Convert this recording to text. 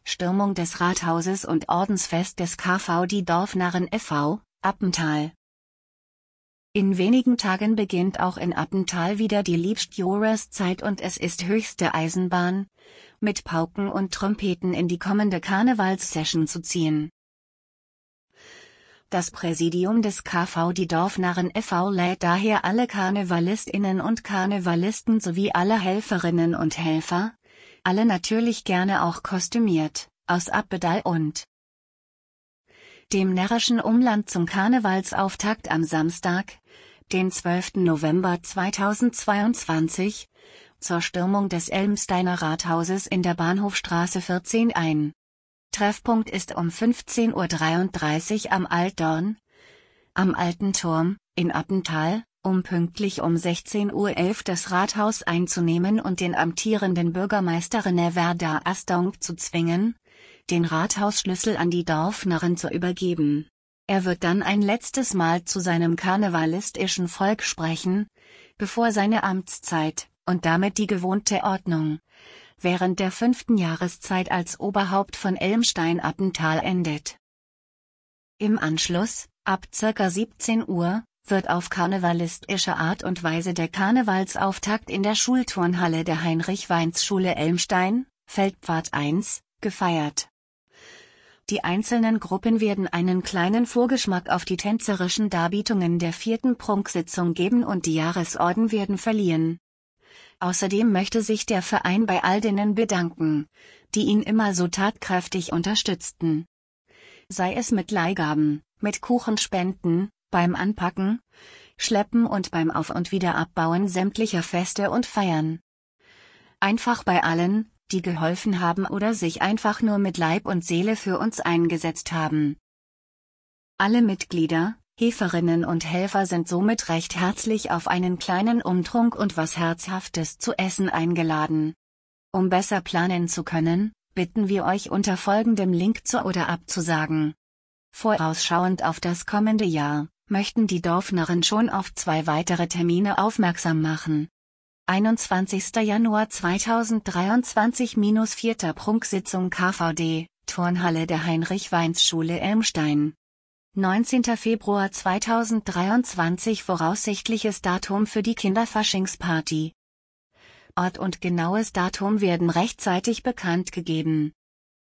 Stürmung des Rathauses und Ordensfest des KVD Dorfnarren e.V., Appental. In wenigen Tagen beginnt auch in Appental wieder die Liebstjahreszeit und es ist höchste Eisenbahn, mit Pauken und Trompeten in die kommende Karnevalssession zu ziehen. Das Präsidium des KVD Dorfnarren e.V. lädt daher alle KarnevalistInnen und Karnevalisten sowie alle Helferinnen und Helfer, alle natürlich gerne auch kostümiert, aus Appedal und dem närrischen Umland zum Karnevalsauftakt am Samstag, den 12. November 2022, zur Stürmung des Elmsteiner Rathauses in der Bahnhofstraße 14 ein. Treffpunkt ist um 15:33 Uhr am Altdorn, am Alten Turm, in Appental, um pünktlich um 16:11 Uhr das Rathaus einzunehmen und den amtierenden Bürgermeister René Werder Astonk zu zwingen, den Rathausschlüssel an die Dorfnarren zu übergeben. Er wird dann ein letztes Mal zu seinem karnevalistischen Volk sprechen, bevor seine Amtszeit, und damit die gewohnte Ordnung, während der 5. Jahreszeit als Oberhaupt von Elmstein-Appental endet. Im Anschluss, ab ca. 17 Uhr, wird auf karnevalistische Art und Weise der Karnevalsauftakt in der Schulturnhalle der Heinrich-Weins-Schule Elmstein, Feldpfad 1, gefeiert. Die einzelnen Gruppen werden einen kleinen Vorgeschmack auf die tänzerischen Darbietungen der 4. Prunksitzung geben und die Jahresorden werden verliehen. Außerdem möchte sich der Verein bei all denen bedanken, die ihn immer so tatkräftig unterstützten. Sei es mit Leihgaben, mit Kuchenspenden, beim Anpacken, Schleppen und beim Auf- und Wiederabbauen sämtlicher Feste und Feiern. Einfach bei allen, die geholfen haben oder sich einfach nur mit Leib und Seele für uns eingesetzt haben. Alle Mitglieder, Helferinnen und Helfer sind somit recht herzlich auf einen kleinen Umtrunk und was Herzhaftes zu essen eingeladen. Um besser planen zu können, bitten wir euch unter folgendem Link zu oder abzusagen. Vorausschauend auf das kommende Jahr, möchten die Dorfnarren schon auf 2 weitere Termine aufmerksam machen. 21. Januar 2023 - 4. Prunksitzung KVD, Turnhalle der Heinrich-Weins-Schule Elmstein. 19. Februar 2023 voraussichtliches Datum für die Kinderfaschingsparty. Ort und genaues Datum werden rechtzeitig bekannt gegeben.